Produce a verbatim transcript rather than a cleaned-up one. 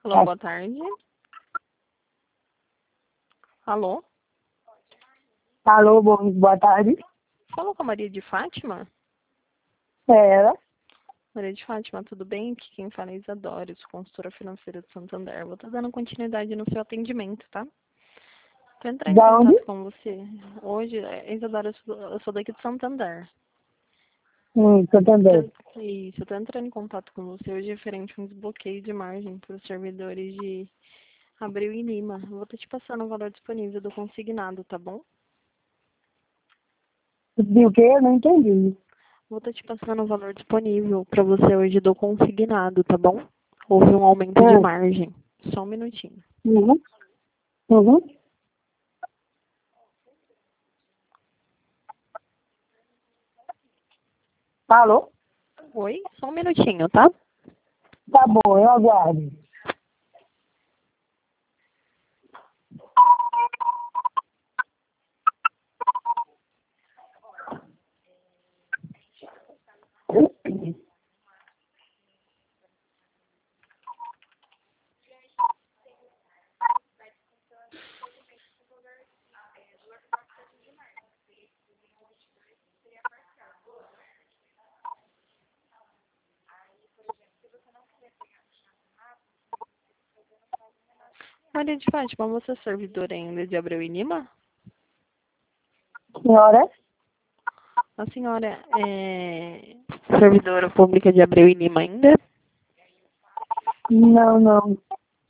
Alô, boa tarde. Alô? Alô, bom, boa tarde. Falou com a Maria de Fátima? É ela? Maria de Fátima, tudo bem? Aqui quem fala é Isadora, sou consultora financeira de Santander. Vou estar dando continuidade no seu atendimento, tá? Tô entrando em Da onde? contato com você. Hoje, é, Isadora, eu sou, eu sou daqui de Santander. Hum, Tô, Santander. isso, eu tô entrando em contato com você hoje referente a um desbloqueio de margem para os servidores de Abril e Lima. Eu vou estar te passando o valor disponível do consignado, tá bom? De o quê? Eu não entendi. Vou estar te passando o valor disponível para você hoje do consignado, tá bom? Houve um aumento de Hum, margem. Só um minutinho. Uhum. Uhum. Alô? Oi? Só um minutinho, tá? Tá bom, eu aguardo. Maria de Fátima, você é servidora ainda de Abreu e Lima? Senhora? A senhora é servidora pública de Abreu e Lima ainda? Não, não.